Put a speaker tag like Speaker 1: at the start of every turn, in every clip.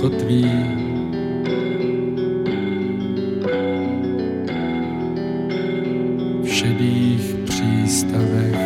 Speaker 1: kotví. V šedých přístavech.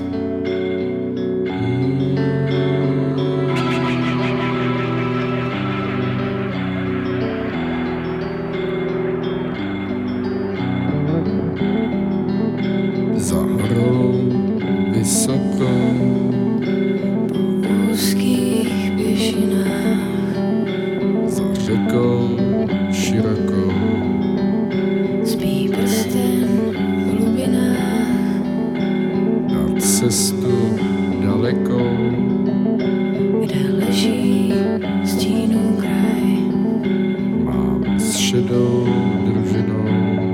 Speaker 1: Za horou vysokou,
Speaker 2: po úzkých pěšinách,
Speaker 1: za řekou širokou,
Speaker 2: spí prsten v hlubinách,
Speaker 1: na cestu dalekou,
Speaker 2: kde leží stínů kraj.
Speaker 1: mám s šedou družinou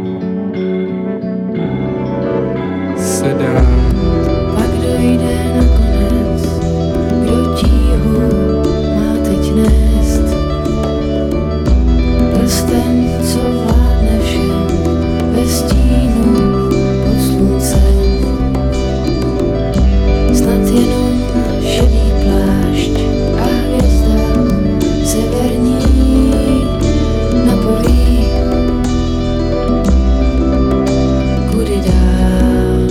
Speaker 1: se dá.
Speaker 2: Pak dojde nakonec, kdo tíhu má teď nést. Prsten, co vládne všem, ve stínu pod sluncem. Snad jenom šedý plášť a hvězda severní napoví, kudy dál.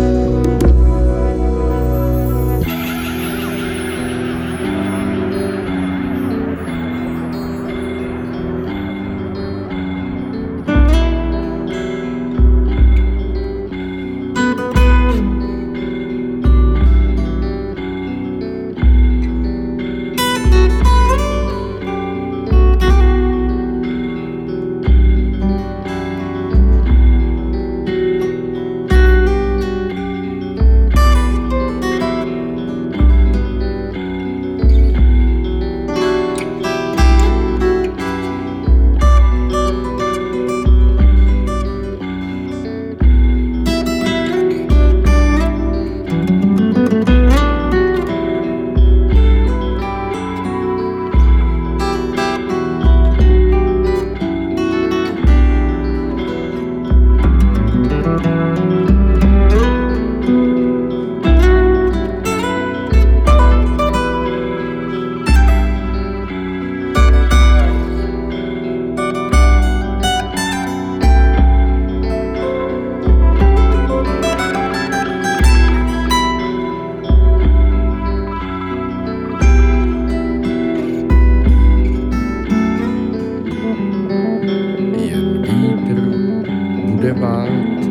Speaker 1: Jen vítr bude vát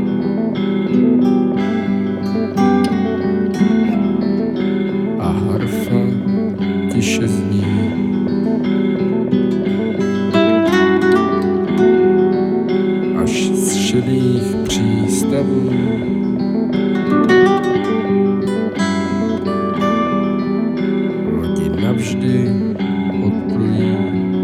Speaker 1: a harfa tiše zní. Až z šedých přístavů lodi navždy odplují.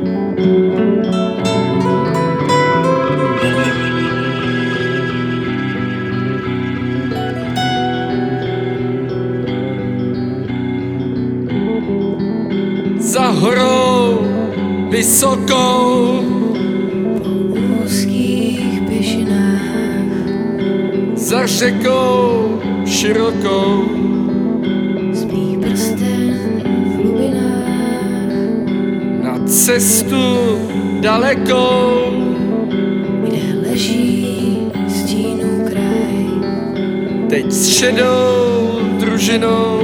Speaker 1: Za horou vysokou,
Speaker 2: Po úzkých pěšinách,
Speaker 1: za řekou širokou,
Speaker 2: spí prsten v hlubinách,
Speaker 1: na cestu dalekou,
Speaker 2: kde leží stínů kraj.
Speaker 1: teď s šedou družinou